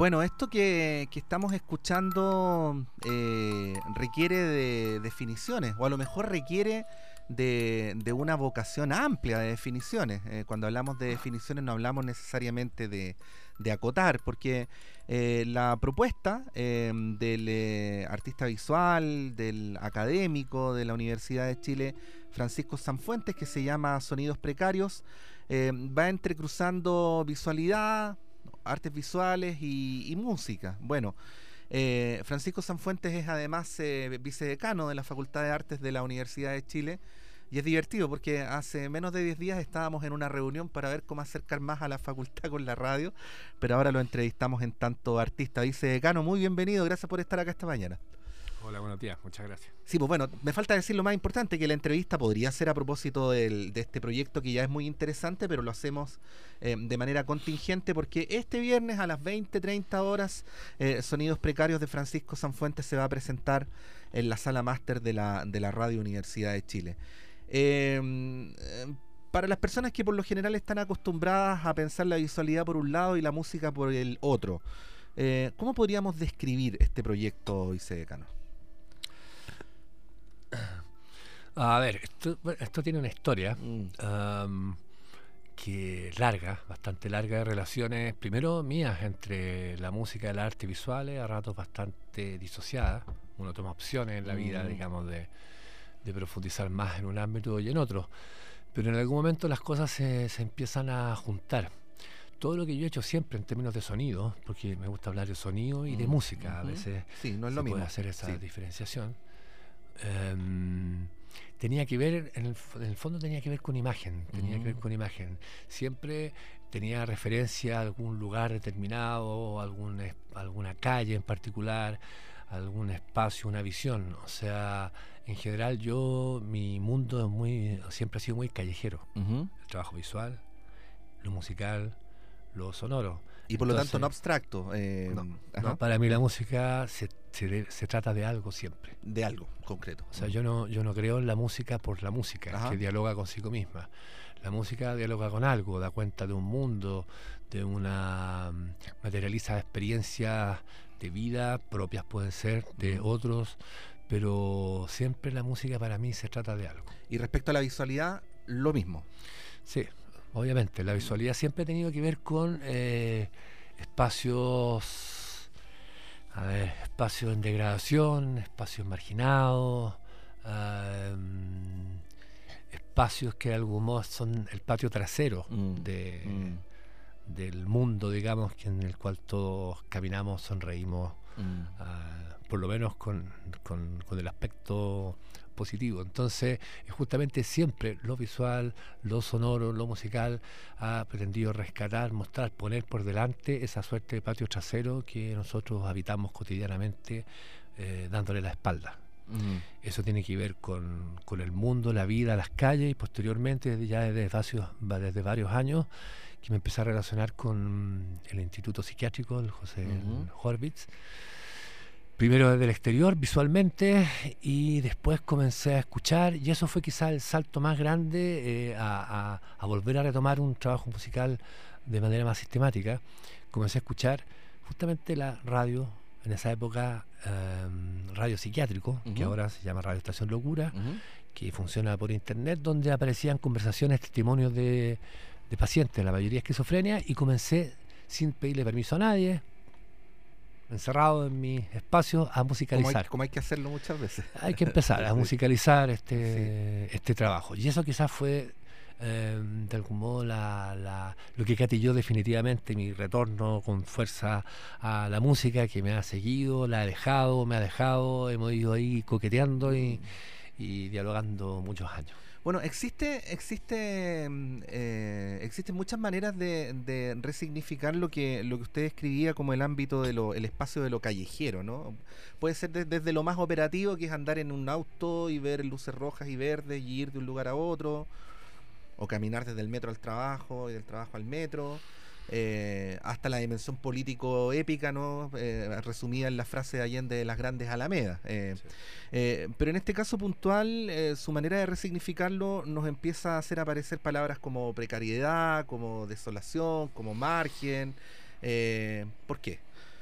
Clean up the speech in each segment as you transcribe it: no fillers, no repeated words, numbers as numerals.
Bueno, esto que estamos escuchando requiere de definiciones, o a lo mejor requiere de una vocación amplia de definiciones. Cuando hablamos de definiciones no hablamos necesariamente de acotar, porque la propuesta del artista visual, del académico de la Universidad de Chile, Francisco Sanfuentes, que se llama Sonidos Precarios, va entrecruzando visualidad, artes visuales y música. Bueno, Francisco Sanfuentes es además vicedecano de la Facultad de Artes de la Universidad de Chile, y es divertido porque hace menos de 10 días estábamos en una reunión para ver cómo acercar más a la facultad con la radio, pero ahora lo entrevistamos en tanto artista. Vicedecano, muy bienvenido, gracias por estar acá esta mañana. Hola, buenos días, muchas gracias. Sí, pues bueno, me falta decir lo más importante, que la entrevista podría ser a propósito de este proyecto que ya es muy interesante, pero lo hacemos de manera contingente porque este viernes a las 20:30 horas Sonidos Precarios de Francisco Sanfuentes se va a presentar en la sala máster de la Radio Universidad de Chile. Para las personas que por lo general están acostumbradas a pensar la visualidad por un lado y la música por el otro, ¿cómo podríamos describir este proyecto, vicedecano? A ver, esto tiene una historia que bastante larga, de relaciones, primero mías entre la música y las artes visuales, a ratos bastante disociadas. Uno toma opciones en la vida, digamos, de profundizar más en un ámbito y en otro. Pero en algún momento las cosas se empiezan a juntar. Todo lo que yo he hecho siempre en términos de sonido, porque me gusta hablar de sonido y de música, a veces sí, no es se lo mismo. puede hacer esa diferenciación. Tenía que ver, en el fondo tenía que ver con imagen, Siempre tenía referencia a algún lugar determinado, alguna calle en particular, algún espacio, una visión. O sea, en general mi mundo siempre ha sido muy callejero. El trabajo visual, lo musical, lo sonoro. Y por lo tanto no abstracto. No, para mí la música se trata de algo siempre. De algo concreto. O sea, yo no creo en la música por la música, que dialoga consigo misma. La música dialoga con algo, da cuenta de un mundo, materializa experiencias de vida, propias pueden ser, de otros, pero siempre la música para mí se trata de algo. Y respecto a la visualidad, lo mismo. Sí, obviamente, la visualidad siempre ha tenido que ver con espacios en degradación, espacios marginados, espacios que de algún modo son el patio trasero del mundo, digamos, en el cual todos caminamos, sonreímos, por lo menos con el aspecto positivo. Entonces, justamente siempre lo visual, lo sonoro, lo musical ha pretendido rescatar, mostrar, poner por delante esa suerte de patio trasero que nosotros habitamos cotidianamente, dándole la espalda. Eso tiene que ver con el mundo, la vida, las calles, y posteriormente, desde varios años, que me empecé a relacionar con el Instituto Psiquiátrico, el José Horvitz. Primero desde el exterior, visualmente, y después comencé a escuchar, y eso fue quizá el salto más grande a volver a retomar un trabajo musical de manera más sistemática. Comencé a escuchar justamente la radio, en esa época, radio psiquiátrico, que ahora se llama Radio Estación Locura, que funciona por internet, donde aparecían conversaciones, testimonios de pacientes, la mayoría esquizofrenia, y comencé, sin pedirle permiso a nadie, encerrado en mi espacio, a musicalizar. Como hay que hacerlo muchas veces. Hay que empezar a musicalizar este trabajo. Y eso quizás fue, de algún modo, lo que gatilló definitivamente mi retorno con fuerza a la música, que me ha seguido, me ha dejado, hemos ido ahí coqueteando y dialogando muchos años. Bueno, existen muchas maneras de resignificar lo que usted escribía como el ámbito el espacio de lo callejero, ¿no? Puede ser desde lo más operativo, que es andar en un auto y ver luces rojas y verdes y ir de un lugar a otro, o caminar desde el metro al trabajo y del trabajo al metro, hasta la dimensión político-épica, ¿no? Resumida en la frase de Allende de las grandes alamedas. Pero en este caso puntual, su manera de resignificarlo nos empieza a hacer aparecer palabras como precariedad, como desolación, como margen. ¿Por qué?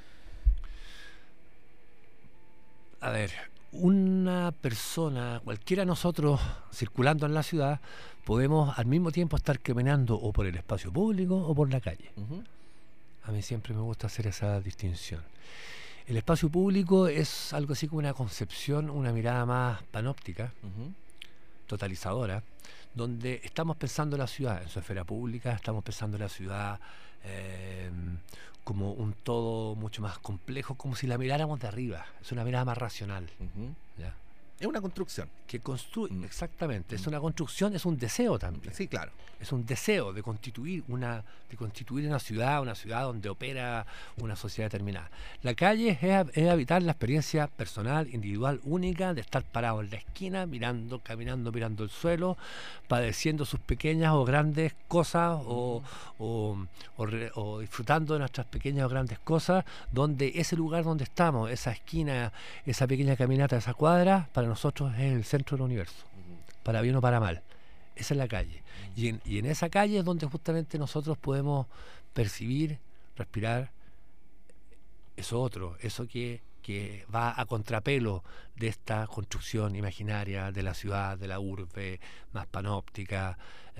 A ver, una persona, cualquiera de nosotros circulando en la ciudad, podemos al mismo tiempo estar caminando o por el espacio público o por la calle. A mí siempre me gusta hacer esa distinción. El espacio público es algo así como una concepción, una mirada más panóptica, totalizadora, donde estamos pensando la ciudad en su esfera pública, estamos pensando la ciudad como un todo mucho más complejo, como si la miráramos de arriba. Es una mirada más racional. ¿Ya? Es una construcción. Que construye, exactamente. Es una construcción, es un deseo también. Sí, claro. Es un deseo de constituir una ciudad donde opera una sociedad determinada. La calle es habitar la experiencia personal, individual, única, de estar parado en la esquina, caminando, mirando el suelo, padeciendo sus pequeñas o grandes cosas o disfrutando de nuestras pequeñas o grandes cosas, donde ese lugar donde estamos, esa esquina, esa pequeña caminata, esa cuadra, para nosotros es el centro del universo, para bien o para mal. Esa es la calle. Y en esa calle es donde justamente nosotros podemos percibir, respirar eso otro, eso que va a contrapelo de esta construcción imaginaria de la ciudad, de la urbe, más panóptica,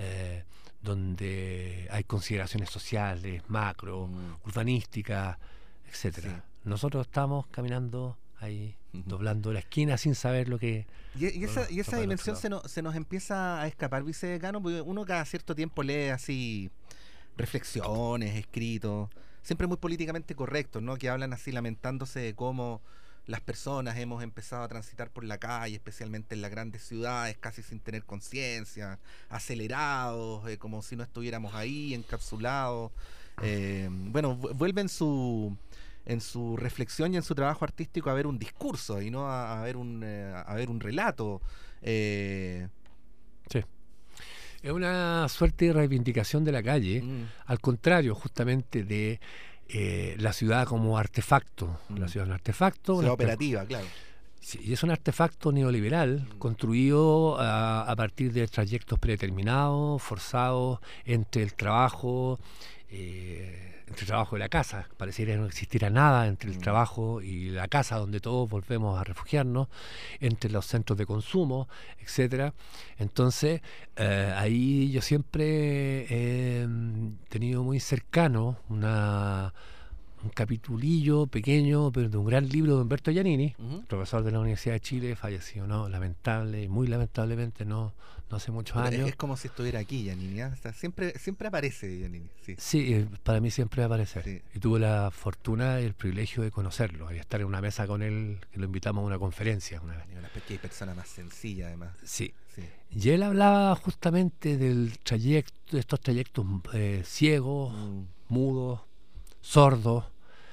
donde hay consideraciones sociales, macro, urbanísticas, etcétera. Sí. Nosotros estamos caminando ahí, doblando la esquina sin saber lo que... Y esa dimensión se nos empieza a escapar, vicedecano, porque uno cada cierto tiempo lee así reflexiones, escritos, siempre muy políticamente correctos, ¿no? Que hablan así lamentándose de cómo las personas hemos empezado a transitar por la calle, especialmente en las grandes ciudades, casi sin tener conciencia, acelerados, como si no estuviéramos ahí, encapsulados. Bueno, vuelve en su reflexión y en su trabajo artístico a ver un discurso y no a ver un relato. Sí. Es una suerte de reivindicación de la calle, al contrario justamente de la ciudad como artefacto. La ciudad es un artefacto. Ciudad operativa, claro. Sí, y es un artefacto neoliberal construido a partir de trayectos predeterminados, forzados entre el trabajo y la casa. Pareciera no existiera nada entre el trabajo y la casa, donde todos volvemos a refugiarnos, entre los centros de consumo, etcétera. Entonces, ahí yo siempre he tenido muy cercano un capitulillo pequeño, pero de un gran libro de Humberto Giannini, profesor de la Universidad de Chile, fallecido, muy lamentablemente, no hace muchos años. Es como si estuviera aquí Giannini, ¿eh? O sea, siempre aparece Giannini. Sí, para mí siempre va a aparecer. Sí. Y tuve la fortuna y el privilegio de conocerlo y estar en una mesa con él, que lo invitamos a una conferencia una vez. Una persona más sencilla, además. Sí. Y él hablaba justamente del trayecto, de estos trayectos ciegos, mudos, sordos,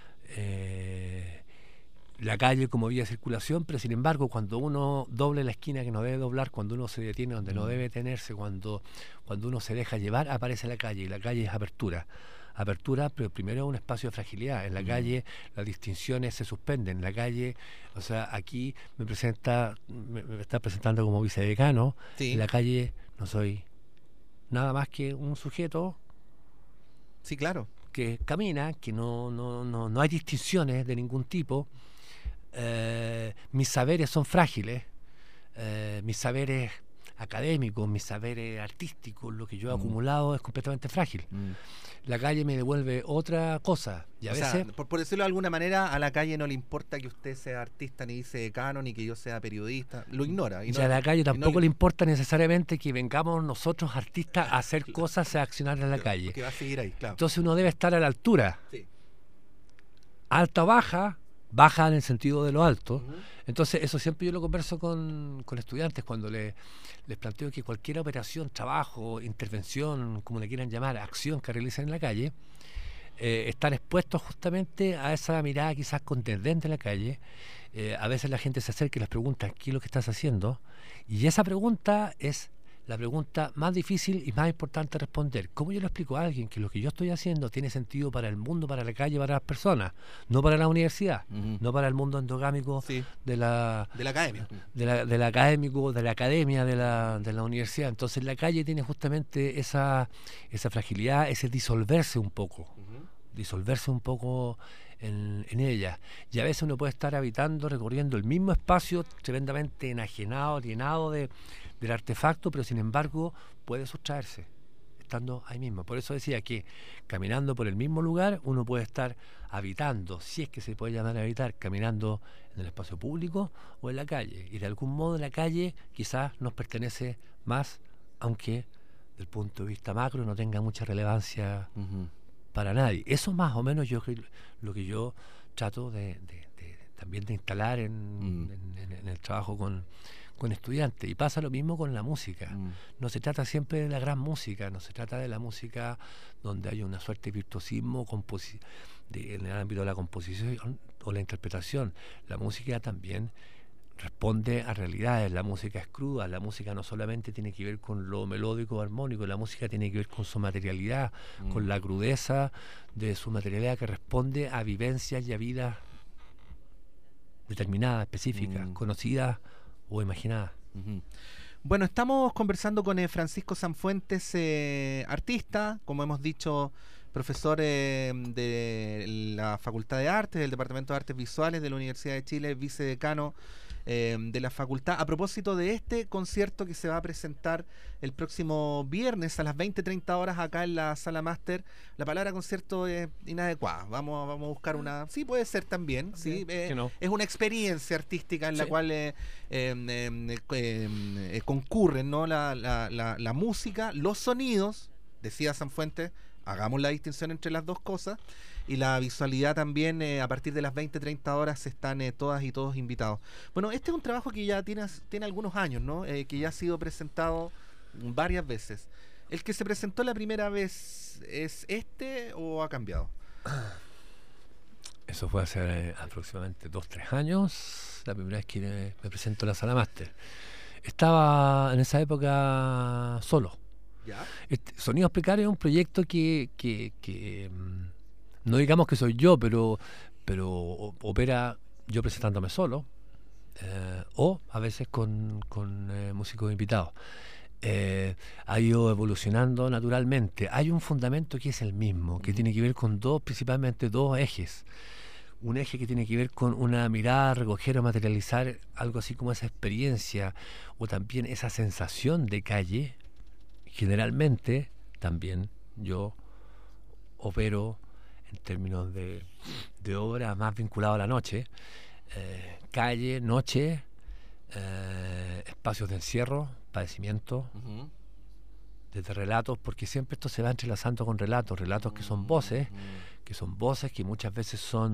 la calle como vía de circulación, pero sin embargo cuando uno doble la esquina que no debe doblar, cuando uno se detiene donde no debe detenerse, cuando uno se deja llevar, aparece la calle, y la calle es apertura, pero primero es un espacio de fragilidad. En la calle las distinciones se suspenden. En la calle, o sea, aquí me está presentando como vicedecano. Sí. En la calle no soy nada más que un sujeto. Sí, claro. Que camina, que no hay distinciones de ningún tipo. Mis saberes son frágiles, mis saberes académicos, mis saberes artísticos, lo que yo he acumulado es completamente frágil. La calle me devuelve otra cosa. Y a veces, por decirlo de alguna manera, a la calle no le importa que usted sea artista, ni vicedecano, ni que yo sea periodista, lo ignora. Y a la calle tampoco le importa necesariamente que vengamos nosotros artistas a hacer cosas, a accionar en la calle. Que va a seguir ahí, claro. Entonces uno debe estar a la altura. Sí. Alta o baja en el sentido de lo alto. Entonces eso siempre yo lo converso con estudiantes cuando les planteo que cualquier operación, trabajo, intervención, como le quieran llamar, acción que realicen en la calle, están expuestos justamente a esa mirada quizás contendente en la calle. A veces la gente se acerca y les pregunta ¿qué es lo que estás haciendo? Y esa pregunta es la pregunta más difícil y más importante de responder. ¿Cómo yo le explico a alguien que lo que yo estoy haciendo tiene sentido para el mundo, para la calle, para las personas? No para la universidad, no para el mundo endogámico del académico. Del académico, de la academia, de la universidad. Entonces la calle tiene justamente esa fragilidad, ese disolverse un poco en ella. Y a veces uno puede estar habitando, recorriendo el mismo espacio, tremendamente enajenado, llenado del artefacto, pero sin embargo puede sustraerse, estando ahí mismo. Por eso decía que caminando por el mismo lugar, uno puede estar habitando, si es que se puede llamar habitar, caminando en el espacio público o en la calle. Y de algún modo la calle quizás nos pertenece más, aunque del punto de vista macro no tenga mucha relevancia para nadie. Eso más o menos lo que yo trato también de instalar en el trabajo con estudiantes. Y pasa lo mismo con la música. No se trata siempre de la gran música, no se trata de la música donde hay una suerte de virtuosismo en el ámbito de la composición o la interpretación. La música también responde a realidades, la música es cruda, la música no solamente tiene que ver con lo melódico o armónico, la música tiene que ver con su materialidad, con la crudeza de su materialidad que responde a vivencias y a vidas determinadas, específicas, conocidas o imaginadas. Bueno, estamos conversando con Francisco Sanfuentes, artista, como hemos dicho, profesor de la Facultad de Artes, del Departamento de Artes Visuales de la Universidad de Chile, vicedecano de la facultad. A propósito de este concierto que se va a presentar el próximo viernes a las 20:30 horas acá en la Sala Máster, la palabra concierto es inadecuada. Vamos a buscar una... Sí, puede ser también. Sí, no. Es una experiencia artística en la cual concurren, ¿no? la música, los sonidos, decía Sanfuentes, hagamos la distinción entre las dos cosas, y la visualidad también. A partir de las 20:30 horas están todas y todos invitados. Bueno, este es un trabajo que ya tiene algunos años, ¿no? Que ya ha sido presentado varias veces. ¿El que se presentó la primera vez es este o ha cambiado? Eso fue hace aproximadamente 2-3 años, la primera vez que me presento en la Sala Máster. Estaba en esa época solo. ¿Ya? Sonidos Precarios es un proyecto que no digamos que soy yo, pero opera yo presentándome solo, o a veces con músicos invitados. Ha ido evolucionando naturalmente. Hay un fundamento que es el mismo, que tiene que ver con principalmente dos ejes. Un eje que tiene que ver con una mirada, recoger o materializar algo así como esa experiencia o también esa sensación de calle. Generalmente también yo opero en términos de obra más vinculado a la noche, calle, noche, espacios de encierro, padecimiento, desde relatos, porque siempre esto se va entrelazando con relatos que son voces, que muchas veces son,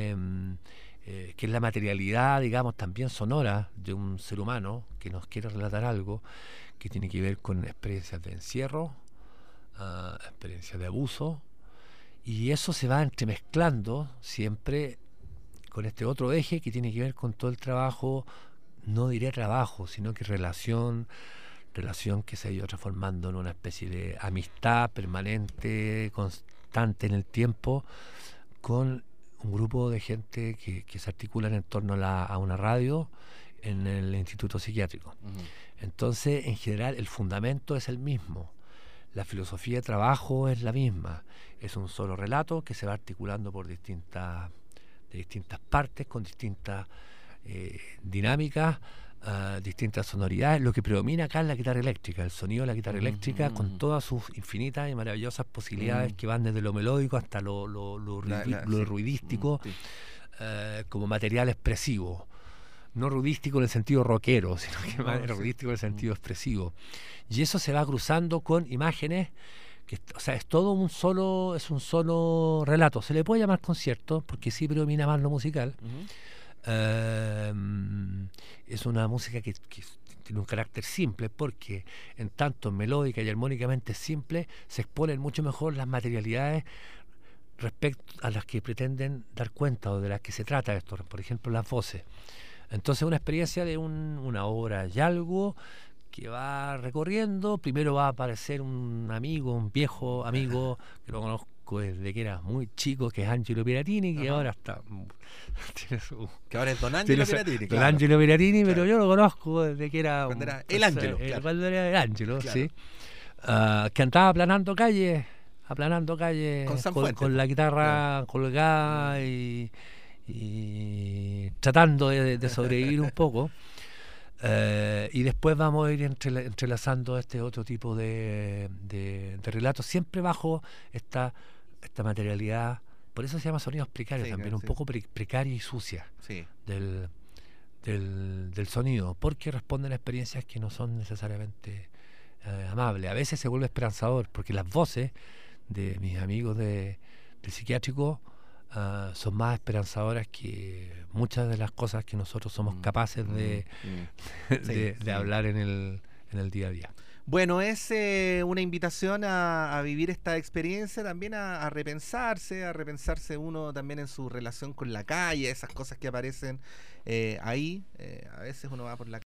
que es la materialidad, digamos, también sonora de un ser humano que nos quiere relatar algo que tiene que ver con experiencias de encierro, experiencias de abuso, y eso se va entremezclando siempre con este otro eje que tiene que ver con todo el trabajo, no diré trabajo, sino que relación que se ha ido transformando en una especie de amistad permanente, constante en el tiempo, con un grupo de gente que se articulan en torno a una radio en el Instituto Psiquiátrico. Entonces, en general, el fundamento es el mismo. La filosofía de trabajo es la misma. Es un solo relato que se va articulando por distintas partes, con distintas dinámicas, distintas sonoridades. Lo que predomina acá es la guitarra eléctrica, el sonido de la guitarra eléctrica, con todas sus infinitas y maravillosas posibilidades que van desde lo melódico hasta lo ruidístico, como material expresivo. No rudístico en el sentido rockero, sino que más rudístico en el sentido expresivo. Y eso se va cruzando con imágenes, o sea, es un solo relato. Se le puede llamar concierto, porque sí predomina más lo musical. Es una música que tiene un carácter simple, porque en tanto melódica y armónicamente simple, se exponen mucho mejor las materialidades respecto a las que pretenden dar cuenta o de las que se trata esto, por ejemplo las voces. Entonces una experiencia de una obra y algo que va recorriendo. Primero va a aparecer un viejo amigo que lo conozco desde que era muy chico, que es Angelo Piratini, que ahora está que ahora es Don Angelo Piratini, Don Angelo Piratini, pero yo lo conozco desde que era el Angelo, cuando era el Angelo, sí, que andaba aplanando calles aplanando calles Con Sanfuentes, con la guitarra colgada y tratando de sobrevivir un poco. Y después vamos a ir entrelazando este otro tipo de relatos, siempre bajo esta materialidad. Por eso se llama sonidos precarios también, un poco precaria y sucia del sonido, porque responden a experiencias que no son necesariamente amables. A veces se vuelve esperanzador, porque las voces de mis amigos del psiquiátrico son más esperanzadoras que muchas de las cosas que nosotros somos capaces de hablar en el día a día. Bueno, es una invitación a vivir esta experiencia, también a repensarse uno también en su relación con la calle, esas cosas que aparecen ahí. A veces uno va por la calle